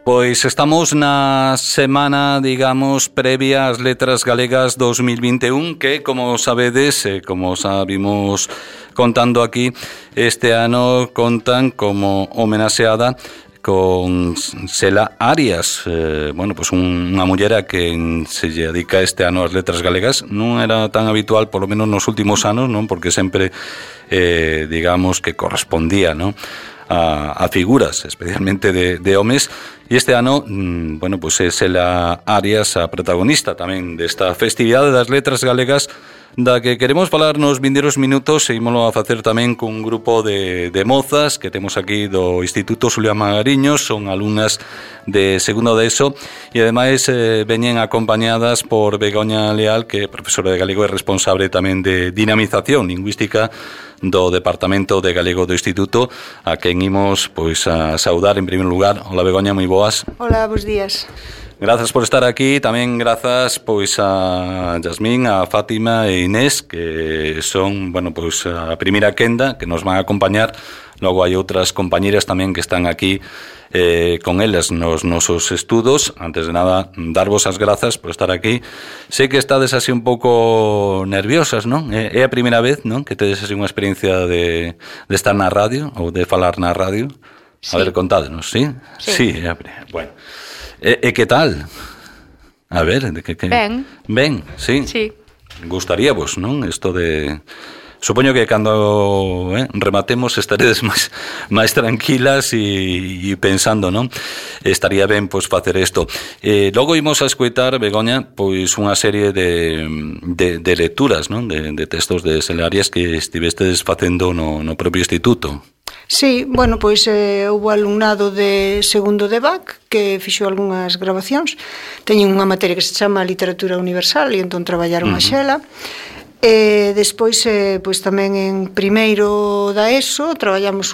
Pois estamos na semana, digamos, previa ás Letras Galegas 2021, que, como sabedes, como sabimos contando aquí, este ano contan como homenaxeada con Sela Arias, pues unha mullera que se lle dedica este ano ás Letras Galegas. Non era tan habitual, polo menos nos últimos anos, non, porque sempre digamos que correspondía, non, a figuras, especialmente de homes, e este ano, pues é Sela Arias a protagonista tamén desta festividade das Letras Galegas, da que queremos falar nos vindeiros minutos, e ímolo a facer tamén cun grupo de mozas que temos aquí do Instituto Xulián Magariños. Son alumnas de segundo de ESO e ademais veñen acompañadas por Begoña Leal, que é profesora de galego e responsable tamén de dinamización lingüística do Departamento de Galego do Instituto, a quen imos pois a saudar en primeiro lugar. Hola Begoña, moi boas. Hola, bons días. Grazas por estar aquí, tamén grazas pois a Yasmín, a Fátima e Inés, que son, pois a primeira quenda que nos van a acompañar. Logo hai outras compañeras tamén que están aquí con elas nos nosos estudos. Antes de nada, darvos as grazas por estar aquí. Sei que estades así un pouco nerviosas, non? É a primeira vez, non, que tedes así unha experiencia de estar na radio ou de falar na radio. Sí. A ver, contádenos, ¿sí? Sí, é a primeira. Bueno. E que tal? A ver, Ben, sí. Sí. Gustaríavos, non? Isto de... Supoño que cando rematemos estaredes máis tranquilas e pensando, non? Estaría ben pois facer isto. Logo imos a escoitar, Begoña, pois unha serie de lecturas, non? De textos de Sela Arias que estivestes facendo no propio instituto. Sí, pois houve alumnado de segundo de BAC que fixo algunhas grabacións. Teñen unha materia que se chama Literatura Universal e entón traballaron a Xela. E despois, pois tamén en primeiro da ESO traballamos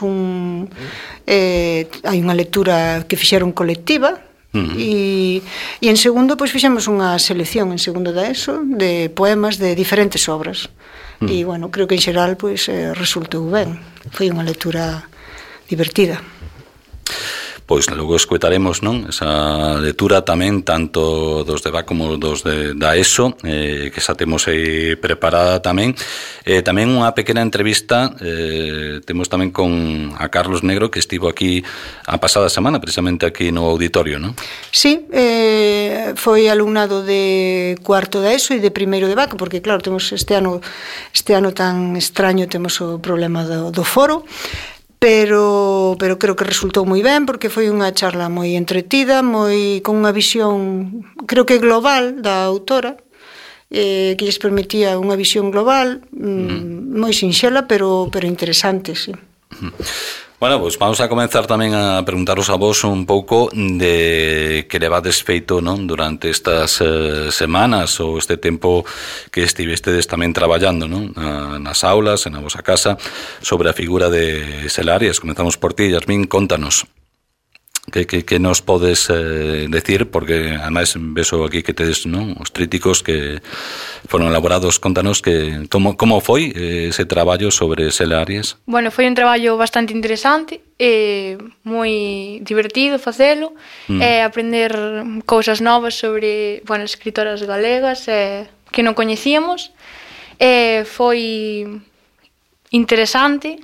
hai unha lectura que fixeron colectiva. E en segundo pois fixemos unha selección en segundo da ESO de poemas de diferentes obras. E, creo que en xeral pois resultou ben. Foi unha lectura divertida. Pois logo escoitaremos, non, esa lectura tamén tanto dos de BAC como dos da ESO, que xa temos aí preparada tamén. Tamén unha pequena entrevista temos tamén con a Carlos Negro, que estivo aquí a pasada semana, precisamente aquí no auditorio, non? Sí, foi alumnado de cuarto da ESO e de primeiro de BAC, porque claro, temos este ano tan extraño, temos o problema do foro. Pero creo que resultou moi ben, porque foi unha charla moi entretida, con unha visión, creo que global da autora, que lles permitía unha visión global, moi sinxela, pero interesante, sí. Bueno, pois vamos a comenzar tamén a preguntaros a vos un pouco de que levades feito, non, durante estas semanas ou este tempo que estivestedes tamén traballando, non, nas aulas, na vosa casa, sobre a figura de Sela Arias. Comenzamos por ti, Yasmín, contanos. Que nos podes decir, porque además beso aquí que tedes, non, os tríticos que foron elaborados. Contanos que como foi ese traballo sobre Sela Arias. Bueno, foi un traballo bastante interesante e moi divertido facelo, e aprender cousas novas sobre, escritoras galegas que non coñecíamos. Foi interesante,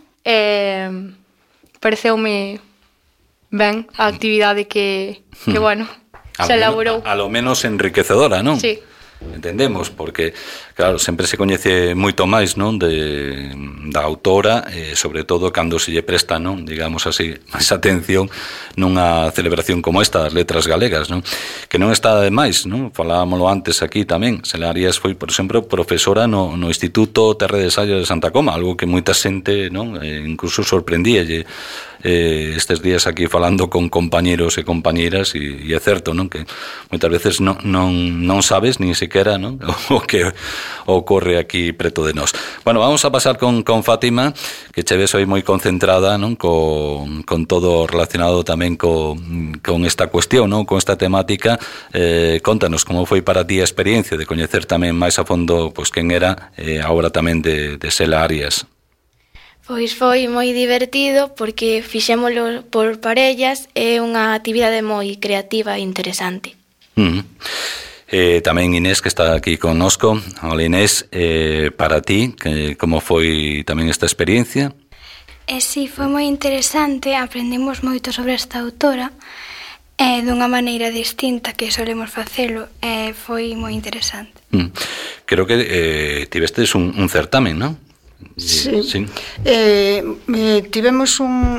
pareceume ben a actividade que se elaborou. A lo menos enriquecedora, non? Sí. Entendemos, porque, claro, sempre se coñece moito máis, non, da autora, sobre todo cando se lle presta, non, digamos así, máis atención nunha celebración como esta das Letras Galegas, non? Que non está de máis, non? Falábamolo antes aquí tamén. Sela Arias foi, por exemplo, profesora no Instituto Terre de Salles de Santa Coma, algo que moita xente, non, incluso sorprendíalle estes días aquí falando con compañeros e compañeras, e é certo, non, que moitas veces non sabes nin sequera, non, o que ocorre aquí preto de nós. Bueno, vamos a pasar con Fátima, que che ves hoy moi concentrada, non, con todo relacionado tamén con esta cuestión, non, con esta temática. Contanos como foi para ti a experiencia de coñecer tamén máis a fondo pois quen era a obra tamén de Sela Arias. Pois foi moi divertido porque fixémolo por parellas, é unha actividade moi creativa e interesante. Tamén Inés, que está aquí connosco. Hola Inés, para ti, como foi tamén esta experiencia? Si, foi moi interesante, aprendemos moito sobre esta autora dunha maneira distinta que solemos facelo, foi moi interesante. Creo que tivestes un certamen, non? Sí. Tivemos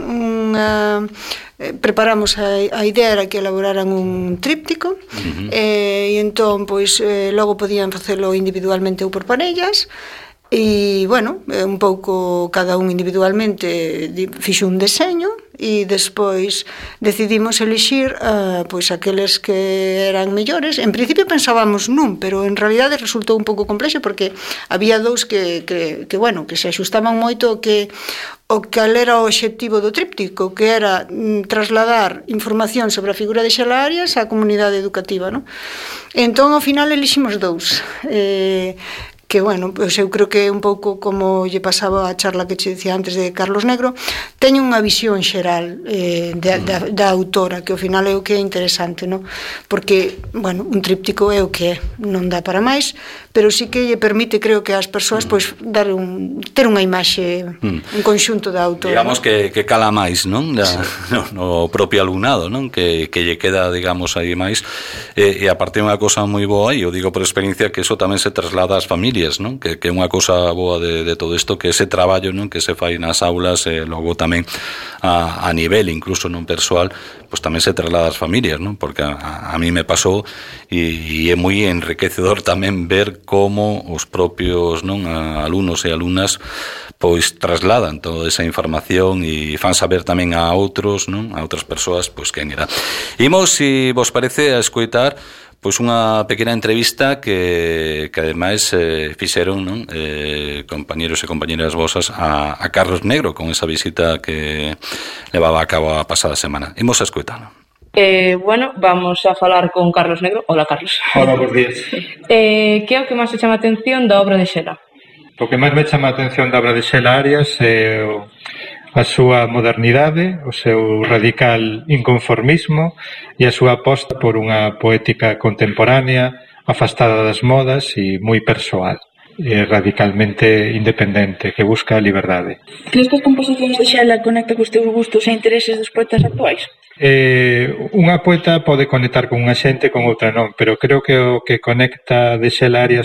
preparamos a idea era que elaboraran un tríptico e entón pois logo podían facelo individualmente ou por parellas. E, bueno, un pouco cada un individualmente fixo un deseño e despois decidimos elixir pois aqueles que eran mellores. En principio pensábamos nun, pero en realidade resultou un pouco complexo porque había dous que se axustaban moito o cal era o obxectivo do tríptico, que era trasladar información sobre a figura de Xela Arias á comunidade educativa, non? Entón, ao final, eliximos dous. Que, bueno, pois eu creo que un pouco como lle pasaba a charla que che dicía antes de Carlos Negro, teño unha visión xeral da autora, que ao final é o que é interesante, non? Porque, bueno, un tríptico é o que é, non dá para máis, pero sí que lle permite, creo que ás persoas, pois, ter unha imaxe, un conxunto da autora. Digamos que cala máis, non? No propio alumnado, non? Que lle queda, digamos, aí máis. E aparte unha cosa moi boa, e eu digo por experiencia, que eso tamén se traslada ás familias, non? Que é unha cosa boa de todo isto, que ese traballo, non? Que se fai nas aulas, logo tamén a nivel incluso non persoal, pois tamén se traslada ás familias, non? Porque a mí me pasou e é moi enriquecedor tamén ver como os propios, non, alumnos e alumnas pois trasladan toda esa información e fan saber tamén a outros, non? A outras persoas, pois quen era. Imos, se vos parece, a escoitar pois unha pequena entrevista que ademais fixeron, non? Compañeros e compañeras vosas a Carlos Negro con esa visita que levaba a cabo a pasada semana. Imos a escoitalo. Bueno, vamos a falar con Carlos Negro. Hola, Carlos. Hola, bons días. Que é o que máis te chama a atención da obra de Xela? O que máis me chama a atención da obra de Xela Arias é a súa modernidade, o seu radical inconformismo e a súa aposta por unha poética contemporánea, afastada das modas e moi persoal, e radicalmente independente, que busca a liberdade. Crees que as composicións de Xela conecta cos teus gustos e intereses dos poetas actuais? Unha poeta pode conectar con unha xente, con outra non, pero creo que o que conecta de Xela Arias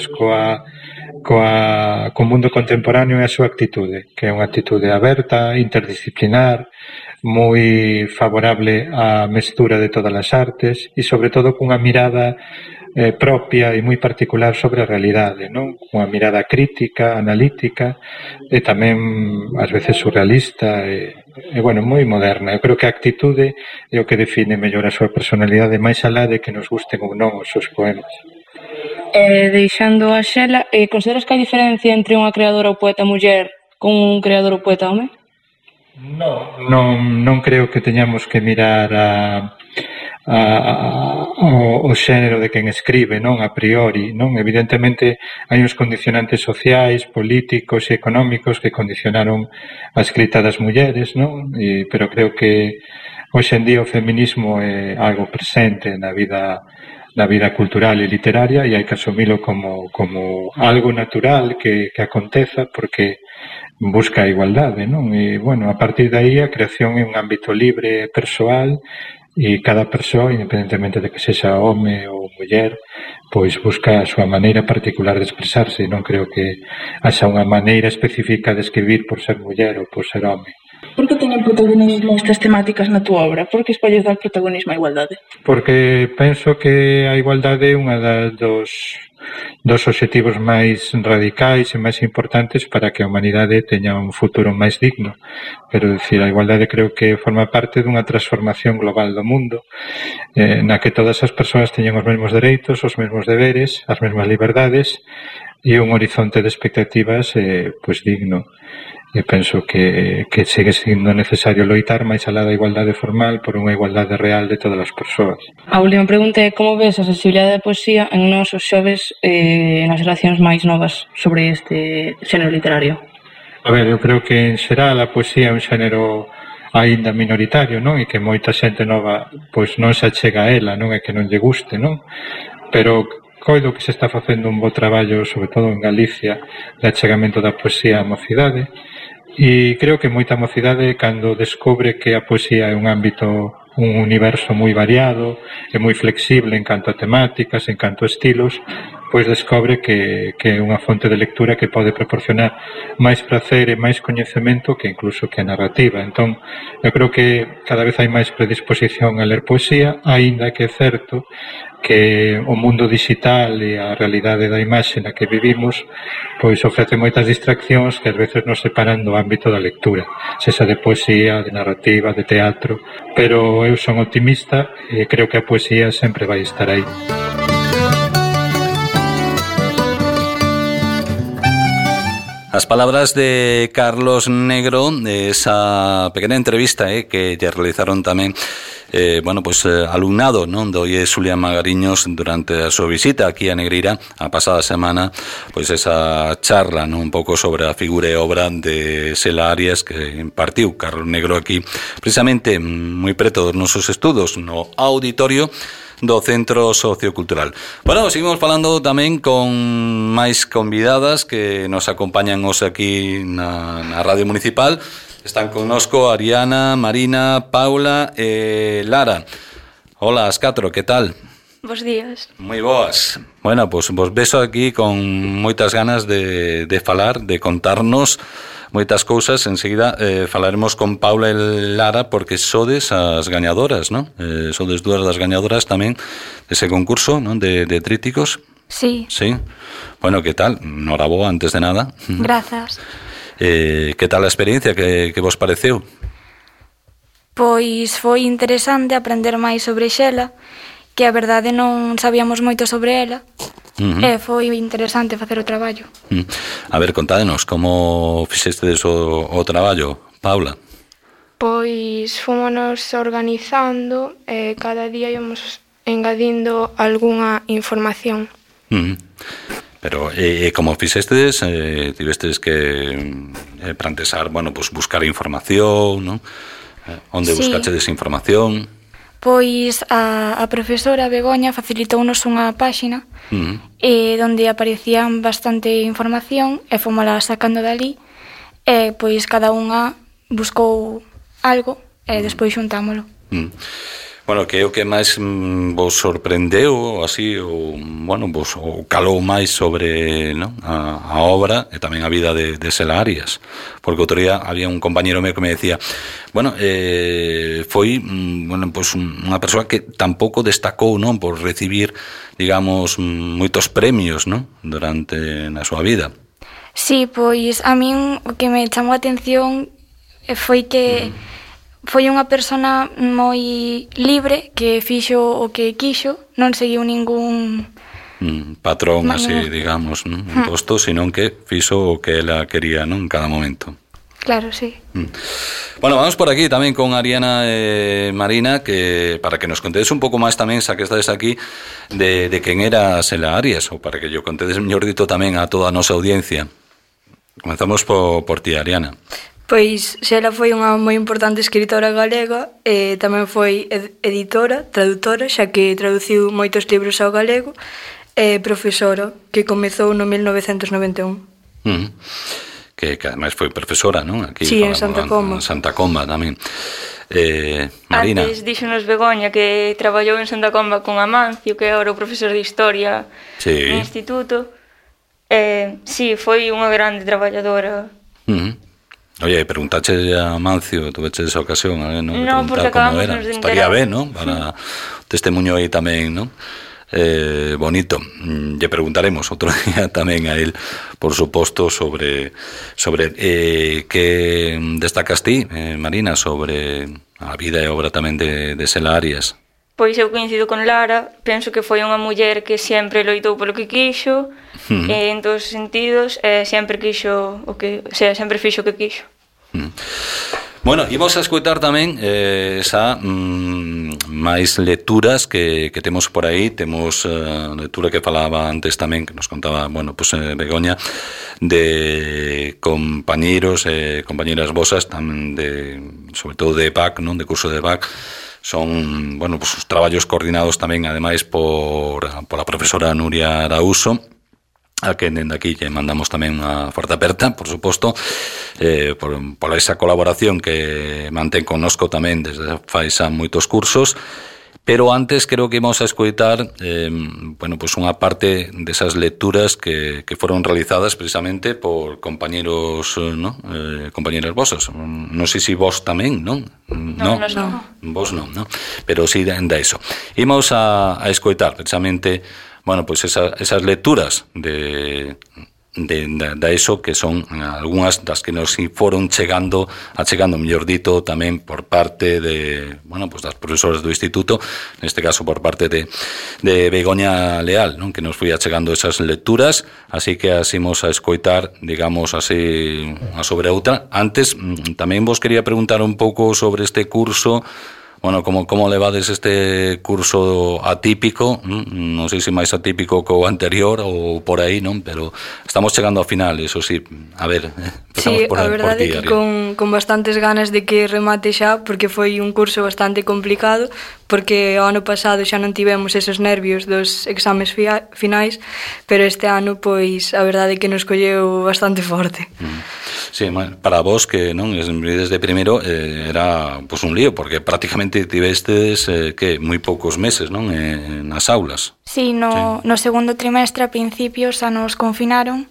co mundo contemporáneo é a súa actitude, que é unha actitude aberta, interdisciplinar, moi favorable á mestura de todas as artes e sobre todo cunha mirada propia e moi particular sobre a realidade, non? Unha mirada crítica, analítica e tamén ás veces surrealista e bueno, moi moderna. Eu creo que a actitude é o que define mellor a súa personalidade, máis alá de que nos gusten ou non os seus poemas. Deixando a Xela, consideras que hai diferencia entre unha creadora ou poeta muller con un creador ou poeta home? Non creo que teñamos que mirar o xénero de quen escribe, non a priori, non? Evidentemente hai uns condicionantes sociais, políticos e económicos que condicionaron a escrita das mulleres, non? Pero creo que hoxe en día o feminismo é algo presente na vida cultural e literaria e hai que asumilo como algo natural que aconteza porque busca a igualdade, non? E, bueno, a partir de aí a creación é un ámbito libre e persoal e cada persoa, independentemente de que sexa home ou muller, pois busca a súa maneira particular de expresarse. Non creo que haxa unha maneira específica de escribir por ser muller ou por ser home. Por que teñen protagonismo estas temáticas na túa obra? Por que escolles dar protagonismo á igualdade? Porque penso que a igualdade é unha dos obxectivos máis radicais e máis importantes para que a humanidade teña un futuro máis digno. Quero dicir, a igualdade creo que forma parte dunha transformación global do mundo na que todas as persoas teñen os mesmos dereitos, os mesmos deberes, as mesmas liberdades e un horizonte de expectativas pois digno. E penso que segue sendo necesario loitar máis alá da igualdade formal por unha igualdade real de todas as persoas. A última pregunta é como ves a accesibilidade da poesía en nós os xoves nas relacións máis novas sobre este xénero literario? A ver, eu creo que en xeral a poesía é un xénero aínda minoritario, non? E que moita xente nova pois non se achega a ela, non é que non lle guste, non? Pero coido que se está facendo un bo traballo, sobre todo en Galicia, de achegamento da poesía á mocidade, e creo que moita mocidade, cando descobre que a poesía é un ámbito, un universo moi variado e moi flexible en canto a temáticas, en canto a estilos, pois descobre que é unha fonte de lectura que pode proporcionar máis prazer e máis coñecemento que incluso que a narrativa. Entón, eu creo que cada vez hai máis predisposición a ler poesía, aínda que é certo que o mundo digital e a realidade da imaxe na que vivimos pois ofrece moitas distraccións que ás veces nos separan do ámbito da lectura, sexa de poesía, de narrativa, de teatro, pero eu son optimista e creo que a poesía sempre vai estar aí. As palabras de Carlos Negro, de esa pequena entrevista que lle realizaron tamén alumnado, non, do IE Xulián Magariños durante a súa visita aquí a Negreira a pasada semana, pois esa charla, non, un pouco sobre a figura e obra de Xela Arias que impartiu Carlos Negro aquí, precisamente moi preto dos nosos estudos no auditorio do Centro Sociocultural. Bueno, seguimos falando tamén con máis convidadas que nos acompañan hoxe aquí na Radio Municipal. Están connosco Ariana, Marina, Paula e Lara. Hola, as catro, que tal? Bos días. Moi boas. Bueno, pois vos beso aquí con moitas ganas de falar, de contarnos moitas cousas. Enseguida falaremos con Paula e Lara porque sodes as gañadoras, non? Sodes dúas das gañadoras tamén dese concurso, non? De tríticos. Sí. Sí. Bueno, que tal? Noraboa, antes de nada. Grazas. Que tal a experiencia? Que vos pareceu? Pois foi interesante aprender máis sobre Xela, que a verdade non sabíamos moito sobre ela. E foi interesante facer o traballo. A ver, contádenos, como fixestes o traballo, Paula? Pois fomos organizando e cada día íamos engadindo algunha información. Pero como fixestes, tivestes que plantexar, bueno, pues buscar información, non? Onde buscachedes información? Pois a profesora Begoña facilitounos unha páxina onde aparecían bastante información e fomosla sacando dali e pois cada unha buscou algo e despois xuntámolo. Bueno, que é o que máis vos sorprendeu así, ou bueno, vos calou máis sobre, non, a obra e tamén a vida de Xela Arias, porque outro día había un compañero meu que me decía, bueno, foi bueno, pues unha persoa que tampouco destacou, non, por recibir, digamos, moitos premios, non, durante na súa vida. Sí, pois a min o que me chamou a atención foi que foi unha persona moi libre que fixo o que quixo, non seguiu ningún patrón así, digamos, non? Imposto, senón que fixo o que ela quería, non, en cada momento. Claro, sí. Bueno, vamos por aquí tamén con Ariana e Marina, que para que nos contedes un pouco máis tamén, xa que estades aquí, de quen era Xela Arias, ou para que yo contedes mellor dito tamén a toda a nosa audiencia. Comenzamos por ti, Ariana. Pois Xela foi unha moi importante escritora galega e tamén foi editora, traductora, xa que traduciu moitos libros ao galego, e profesora, que comezou no 1991. Que ademais foi profesora, non? Aquí, sí, en Santa Comba. En Santa Comba tamén. Marina. Antes díxonos Begoña que traballou en Santa Comba con Amancio, que era o profesor de Historia no instituto. Sí, foi unha grande traballadora. Oye, preguntache a Amancio, tuveches esa ocasión, non? Non, porque acabamos de enterar. Estaría ben, non? Para testemunho aí tamén, non? Bonito. Lle preguntaremos outro día tamén a él, por suposto, sobre que destacas ti, Marina, sobre a vida e obra tamén de Xela Arias. Pois eu coincido con Lara, penso que foi unha muller que sempre loitou polo que quixo, en todos os sentidos, sempre quixo sempre fixo o que quixo. Bueno, imos a escutar tamén esa máis lecturas que temos por aí. Temos lectura que falaba antes tamén, que nos contaba, Begoña, de compañeiros e compañeiras vosas tamén, sobre todo de BAC, non, de curso de BAC. Son, os traballos coordinados tamén, ademais, por a profesora Nuria Arauso, a que dende aquí lle mandamos tamén unha forte aperta, por suposto, por esa colaboración que mantén connosco tamén desde fai xa moitos cursos. Pero antes creo que íbamos a escoitar unha parte desas lecturas que foron realizadas precisamente por compañeros, compañeras vosas. Non sei se vos tamén, non? Non. Vos non, non? Pero sí da iso. Íbamos a escoitar precisamente esas lecturas de eso, que son algunhas das que nos foron achegando, mellor dito, tamén por parte de, das profesoras do instituto, neste caso por parte de Begoña Leal, non, que nos foi achegando esas lecturas, así que asimos a escoitar, digamos así, unha sobre outra. Antes, tamén vos quería preguntar un pouco sobre este curso. Como levades este curso atípico, non sei se máis atípico que o anterior ou por aí, non? Pero estamos chegando ao final, eso sí. A ver, empezamos por ti. Sí, a verdade é que con bastantes ganas de que remate xa, porque foi un curso bastante complicado, porque o ano pasado xa non tivemos esos nervios dos exames finais, pero este ano, pois, a verdade é que nos colleu bastante forte. Sí, para vos que non desde primeiro era un lío, porque prácticamente tivestes moi poucos meses, non, nas aulas. Sí, no segundo trimestre a principio xa nos confinaron,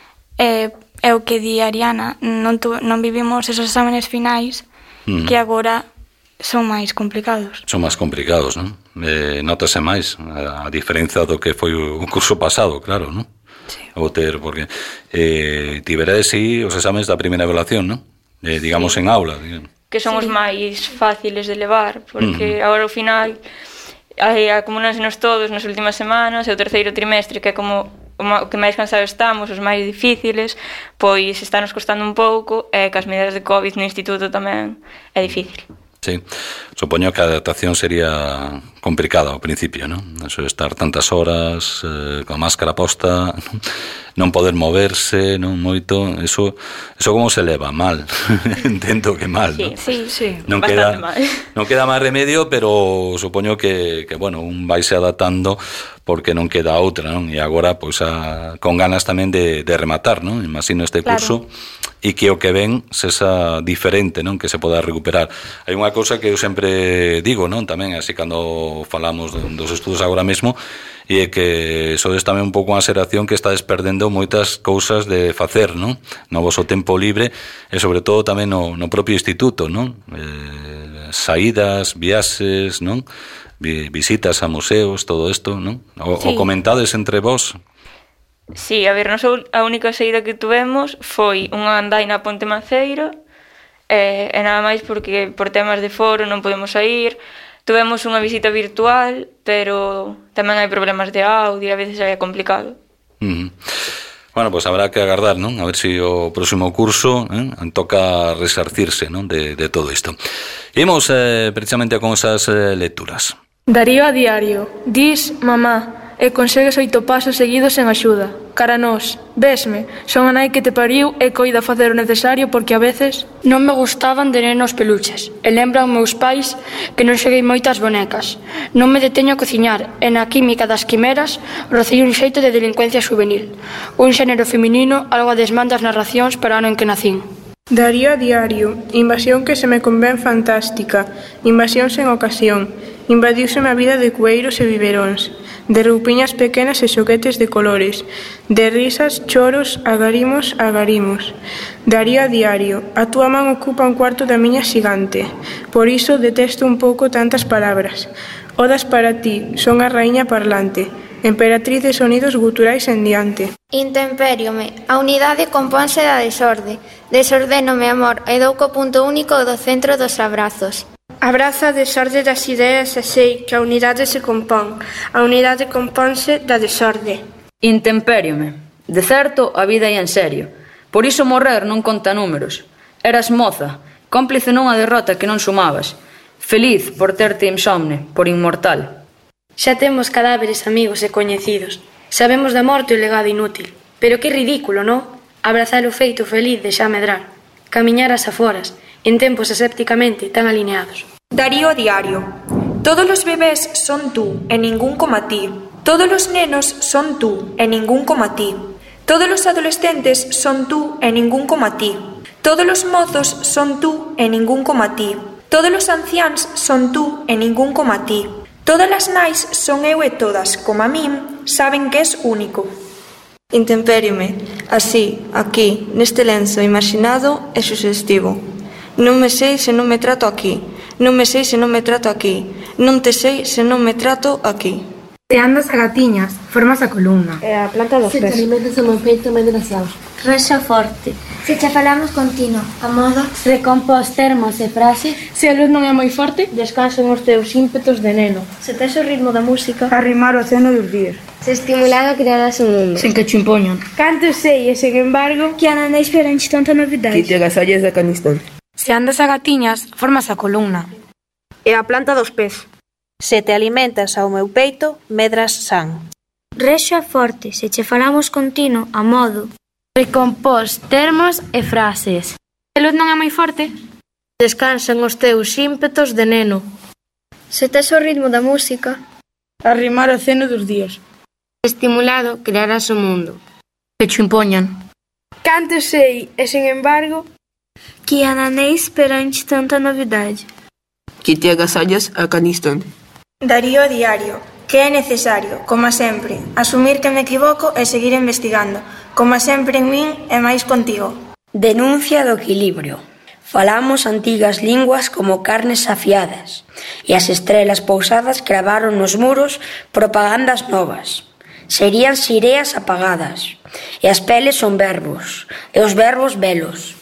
é o que di Ariana, non vivimos esos exámenes finais que agora son máis complicados. Son máis complicados, non? Notase máis a diferenza do que foi o curso pasado, claro, non? Sí. Porque tiveredes os exames da primeira evaluación, non? Digamos, en aula, digamos. Que son os máis fáciles de levar, porque agora ao final acumúlansenos todos nas últimas semanas, e o terceiro trimestre, que é como o que máis cansados estamos, os máis difíciles, pois está nos costando un pouco, e que as medidas de COVID no instituto tamén é difícil. Sí, supoño que a adaptación sería complicada ao principio, non? Eso de estar tantas horas con a máscara posta, non poder moverse, non moito, eso como se leva? Mal. Entendo que mal, non? Sí, non queda máis remedio, pero supoño que un vaise adaptando porque non queda outra, non? E agora, pois, con ganas tamén de rematar, non? Imagino este curso, e que o que ven sexa diferente, non? Que se poda recuperar. Hai unha cousa que eu sempre digo, non? Tamén, así, cando falamos dos estudos agora mesmo, e é que sodes tamén un pouco unha xeración que estades perdendo moitas cousas de facer, non? No voso tempo libre, e sobre todo tamén no propio instituto, non? Saídas, viaxes, non? Visitas a museos, todo isto, non? O comentades entre vos? Sí, a ver, a única saída que tuvemos foi unha andaina a Ponte Manceiro, e nada máis porque por temas de foro non podemos sair. Tuvemos unha visita virtual, pero tamén hai problemas de audio, a veces é complicado. Bueno, pois habrá que agardar, non? A ver se o próximo curso toca resarcirse, non? De todo isto. Imos precisamente con esas lecturas. Darío a diario. Dis, mamá, e consegues 8 pasos seguidos en axuda. Cara nós, vesme, son a nai que te pariu e coida facer o necesario porque a veces non me gustaban de nenos peluches e lembran meus pais que non xoguei moitas bonecas. Non me deteño a cociñar e na química das quimeras rocei un xeito de delincuencia juvenil. Un xénero feminino, algo a desmán das narracións para o ano en que nacín. Darío a diario. Invasión que se me convén fantástica. Invasión sen ocasión. Invadiuseme a vida de cueiros e biberóns, de roupiñas pequenas e xoguetes de colores, de risas, choros, agarimos. Darío a diario. A túa man ocupa un cuarto da miña xigante. Por iso detesto un pouco tantas palabras. Odas para ti, son a raíña parlante, emperatriz de sonidos guturais en diante. Intempériome. A unidade componse da desorde. Desordenome, amor, e dou co punto único do centro dos abrazos. Abraza a desorde das ideas e sei que a unidade se compón. A unidade compónse da desorde. Intempériome. De certo, a vida é en serio. Por iso morrer non conta números. Eras moza, cómplice nunha derrota que non sumabas. Feliz por terte insomne, por inmortal. Xa temos cadáveres amigos e coñecidos. Sabemos da morte o legado inútil. Pero que ridículo, non? Abrazar o feito feliz de xa medrar. Camiñar as aforas, en tempos asépticamente tan alineados. Darío diario. Todos los bebés son tú, e ningún como ti. Todos los nenos son tú, e ningún como ti. Todos los adolescentes son tú, e ningún como ti. Todos los mozos son tú, e ningún como ti. Todos los anciáns son tú, e ningún como ti. Todas as nais son eu e todas, como a min, saben que és único. Intempériome, así, aquí, neste lenzo imaginado e suxestivo. Non me sei se non me trato aquí. Non me sei se non me trato aquí. Non te sei se non me trato aquí. Te andas a gatiñas, formas a columna. E a planta dos pés. Se te alimentas o meu peito, medras aos. Rexa forte. Se che falamos continuo, a modo. Recompós termos e frases. Se a luz non é moi forte, descansan os teus ímpetos de neno. Se tes o ritmo da música, arrimar o ceno dos días. Se estimulado crearás un mundo. Sen que che impoñan. Canto sei e, sen embargo, que anda diferente tanta novidade. Que te agasalles de canistón. Se andas a gatiñas, formas a columna. E a planta dos pés. Se te alimentas ao meu peito, medras san. Rexa forte, se che falamos continuo, a modo. Recompós termos e frases. Se a luz non é moi forte, descansan os teus ímpetos de neno. Se tes o ritmo da música, arrimar o ceno dos días. Estimulado, crearás o mundo. Que che impoñan. Canto sei e, sen embargo, que ananéis perante tanta novidade. Que te agasallas a canistón. Darío diario. Que é necesario, como sempre, asumir que me equivoco e seguir investigando, como sempre en min e máis contigo. Denuncia do equilibrio. Falamos antigas linguas como carnes afiadas, e as estrelas pousadas cravaron nos muros propagandas novas. Serían sireas apagadas, e as peles son verbos, e os verbos velos.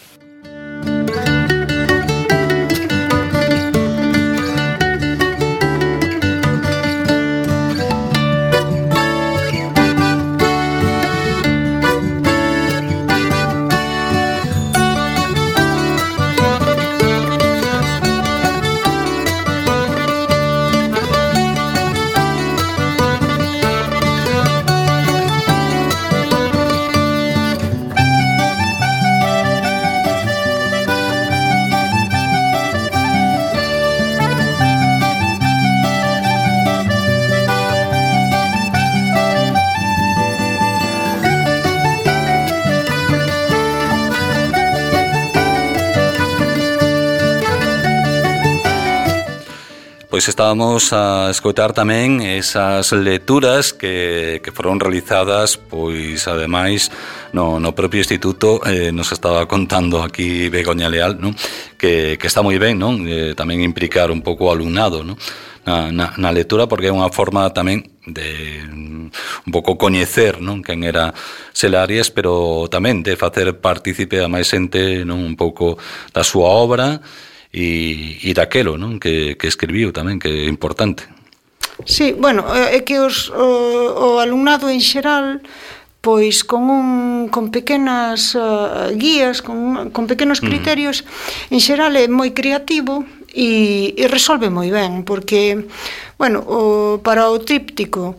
Pois estábamos a escoitar tamén esas lecturas que foron realizadas, pois ademais no propio instituto. Nos estaba contando aquí Begoña Leal, non? Que está moi ben, non? Tamén implicar un pouco o alumnado, non? Na lectura, porque é unha forma tamén de un pouco coñecer, non, quen era Selarias, pero tamén de facer partícipe a máis xente, non, un pouco da súa obra e daquelo, non, que escribiu tamén, que é importante. Sí, bueno, é que o alumnado en xeral, pois con pequenas guías, con pequenos criterios, en xeral é moi creativo e resolve moi ben, porque, bueno, para o tríptico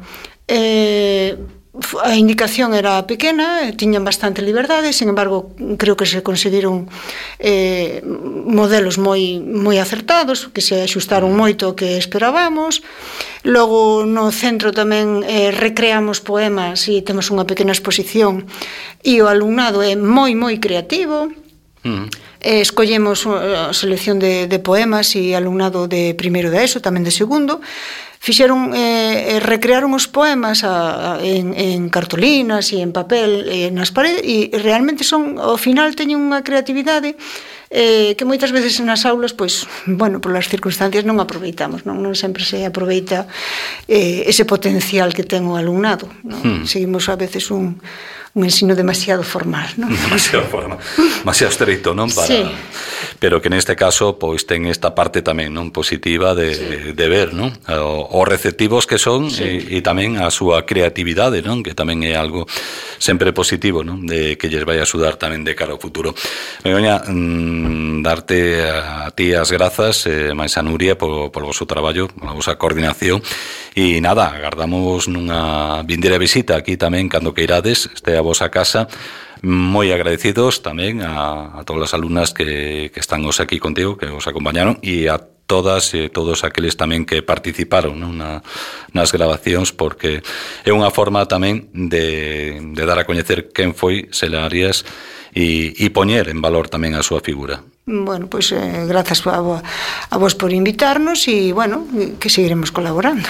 a indicación era pequena, tiñan bastante liberdade, sin embargo, creo que se conseguiron modelos moi acertados, que se axustaron moito ao que esperábamos. Logo, no centro tamén recreamos poemas e temos unha pequena exposición, e o alumnado é moi creativo. Escollemos a selección de poemas e alumnado de primeiro de ESO, tamén de segundo. Fixeron, recrearon os poemas en cartolinas e en papel nas paredes, e realmente ao final teñen unha creatividade que moitas veces nas aulas, pois, bueno, polas circunstancias non aproveitamos, non sempre se aproveita ese potencial que ten o alumnado, non? Seguimos a veces un ensino demasiado formal, non? Demasiado formal, demasiado estreito, non? Sí. pero que neste caso pois ten esta parte tamén non positiva de ver, non? Os receptivos que son e tamén a súa creatividade, non? Que tamén é algo sempre positivo, non? De que lles vai axudar tamén de cara ao futuro. Begoña, darte a ti as grazas, máis a Nuria polo vosso traballo, pola vosa coordinación, e nada, agardamos nunha vindeira visita aquí tamén cando queirades, este a vosa casa. Moi agradecidos tamén a todas as alumnas que están hoxe aquí contigo, que os acompañaron, e a todas e todos aqueles tamén que participaron, non? Nas grabacións, porque é unha forma tamén de dar a coñecer quen foi Xela Arias e poñer en valor tamén a súa figura. Bueno, pois grazas a vos por invitarnos e, bueno, que seguiremos colaborando.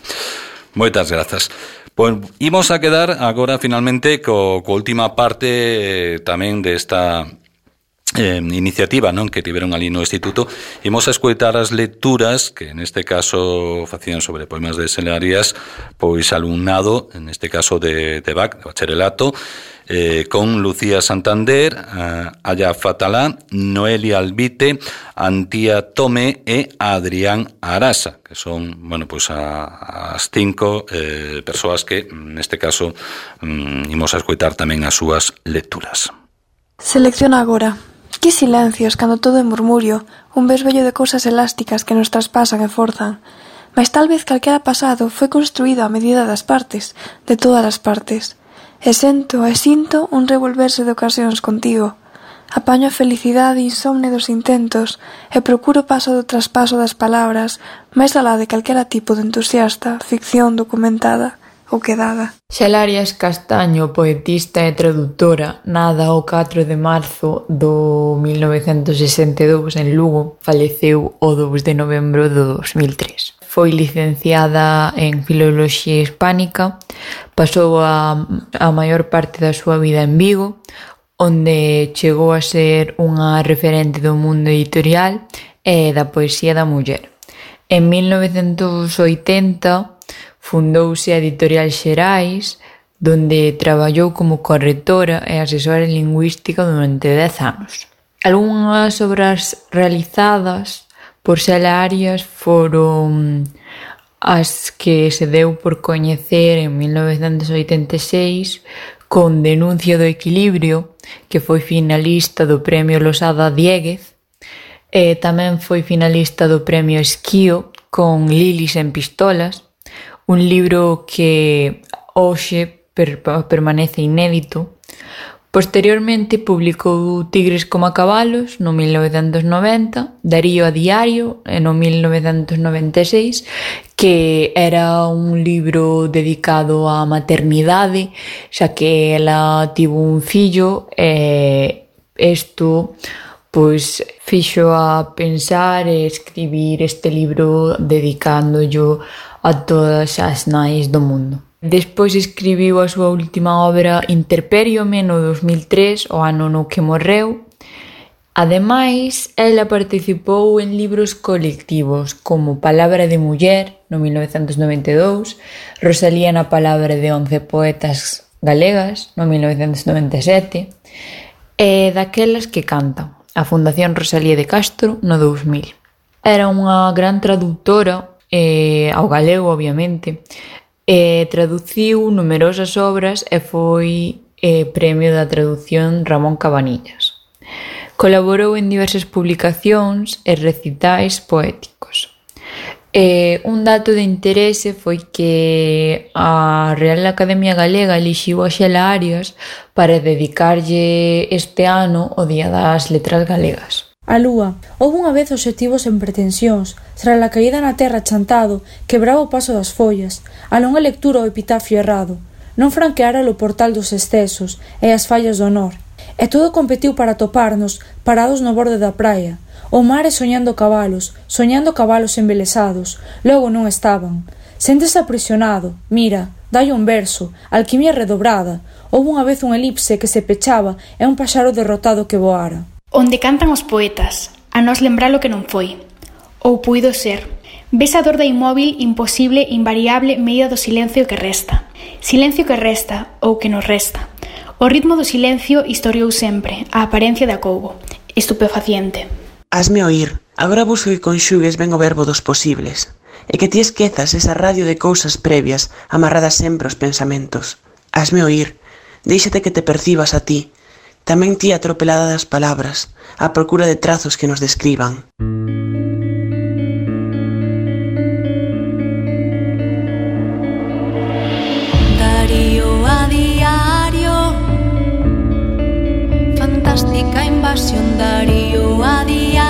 Moitas grazas. Pois imos a quedar agora finalmente co última parte tamén desta iniciativa, non, que tiveron ali no instituto. Imos a escoitar as lecturas que neste caso facían sobre poemas de Xela Arias, pois alumnado, neste caso de BAC, de bacharelato, con Lucía Santander, Aya Fatalá, Noelia Albite, Antía Tome e Adrián Arasa, que son, bueno, pois as 5 persoas que neste caso imos a escoitar tamén as súas lecturas. Selecciona agora. Que silencios cando todo é murmurio, un besbello de cousas elásticas que nos traspasan e forzan. Mais tal vez calquera pasado foi construído a medida das partes, de todas as partes. E sinto un revolverse de ocasións contigo. Apaño a felicidade insomne dos intentos e procuro paso do traspaso das palabras máis alá de calquera tipo de entusiasta, ficción documentada ou quedada. Xela Arias Castaño, poetista e traductora, nada o 4 de marzo do 1962 en Lugo, faleceu o 2 de novembro do 2003. Foi licenciada en Filoloxía Hispánica, pasou a maior parte da súa vida en Vigo, onde chegou a ser unha referente do mundo editorial e da poesía da muller. En 1980 fundouse a Editorial Xerais, donde traballou como correctora e asesora lingüística durante 10 anos. Algunhas obras realizadas por Xela Arias foron as que se deu por coñecer en 1986 con Denuncia do Equilibrio, que foi finalista do Premio Losada Diéguez, e tamén foi finalista do Premio Esquío con Lilis en Pistolas, un libro que hoxe permanece inédito. Posteriormente publicou Tigres como cabalos no 1990, Darío a diario no 1996, que era un libro dedicado á maternidade, xa que ela tivo un fillo e isto pois fixo a pensar e escribir este libro dedicándollo a todas as nais do mundo. Despois escribiu a súa última obra Interpériome no 2003, o ano no que morreu. Ademais, ela participou en libros colectivos como Palabra de Muller no 1992, Rosalía na Palabra de 11 poetas galegas no 1997 e Daquelas que cantan, a Fundación Rosalía de Castro no 2000. Era unha gran traductora ao galego, obviamente, e traduciu numerosas obras e foi premio da traducción Ramón Cabanillas. Colaborou en diversas publicacións e recitais poéticos. Un dato de interese foi que a Real Academia Galega elixiu a Xela Arias para dedicarlle este ano o Día das Letras Galegas. A lúa. Houve unha vez obxectivos sen pretensións, tras a caída na terra chantado, quebraba o paso das follas, a longa lectura o epitafio errado, non franqueara o portal dos excesos e as fallas do honor, e todo competiu para toparnos, parados no borde da praia, o mar e soñando cabalos embelesados, logo non estaban. Séntese aprisionado, mira, dalle un verso, alquimia redobrada, houve unha vez un elipse que se pechaba e un paxaro derrotado que voara. Onde cantan os poetas, a nós lembrar o que non foi. Ou puido ser. Ves a dor da inmóvil, imposible, invariable medida do silencio que resta. Silencio que resta, ou que nos resta. O ritmo do silencio historiou sempre, a aparencia de acougo. Estupefaciente. Hasme oír. Agora busco que conxugues ben o verbo dos posibles, e que ti esquezas esa radio de cousas previas amarradas sempre aos pensamentos. Hasme oír. Déixate que te percibas a ti, tamén ti atropelada das palabras, á procura de trazos que nos describan. Darío a diario, fantástica invasión. Darío a diario.